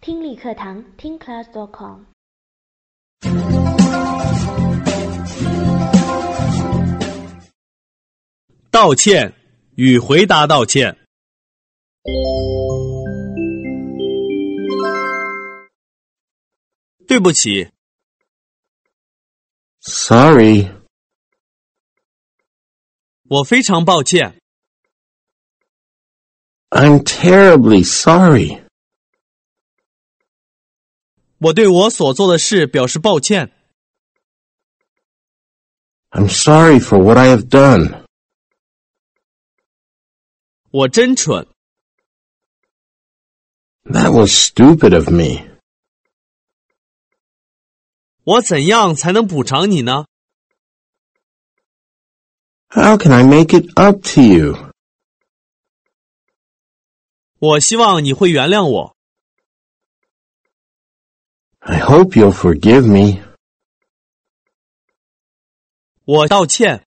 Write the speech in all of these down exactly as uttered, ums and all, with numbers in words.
听力课堂听 class dot com。 道歉与回答道歉。对不起。 Sorry. 我非常抱歉。 I'm terribly sorry. 我对我所做的事表示抱歉。 I'm sorry for what I have done. 我真蠢。 That was stupid of me. 我怎样才能补偿你呢？ How can I make it up to you? 我希望你会原谅我。 I hope you'll forgive me. 我道歉。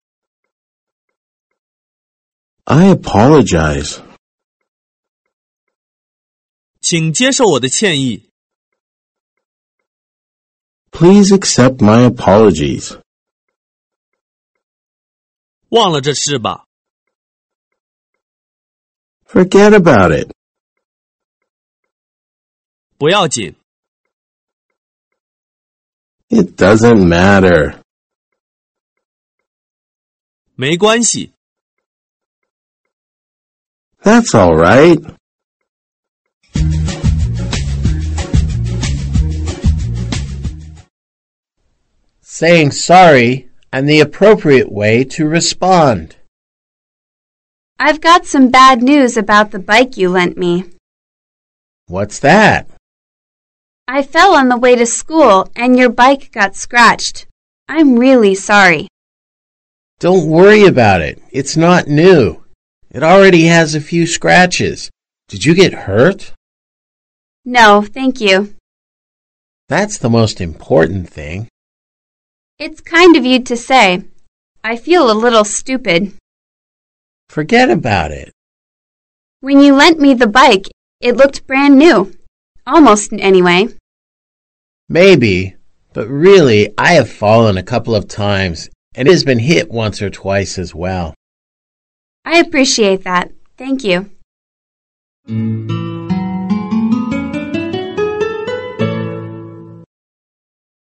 I apologize. 请接受我的歉意。 Please accept my apologies. 忘了这事吧。 Forget about it. 不要紧。 It doesn't matter. 没关系。 That's all right. Saying sorry and the appropriate way to respond. I've got some bad news about the bike you lent me. What's that? I fell on the way to school and your bike got scratched. I'm really sorry. Don't worry about it. It's not new. It already has a few scratches. Did you get hurt? No, thank you. That's the most important thing. It's kind of you to say. I feel a little stupid. Forget about it. When you lent me the bike, it looked brand new. Almost anyway. Maybe, but really I have fallen a couple of times and it has been hit once or twice as well. I appreciate that. Thank you.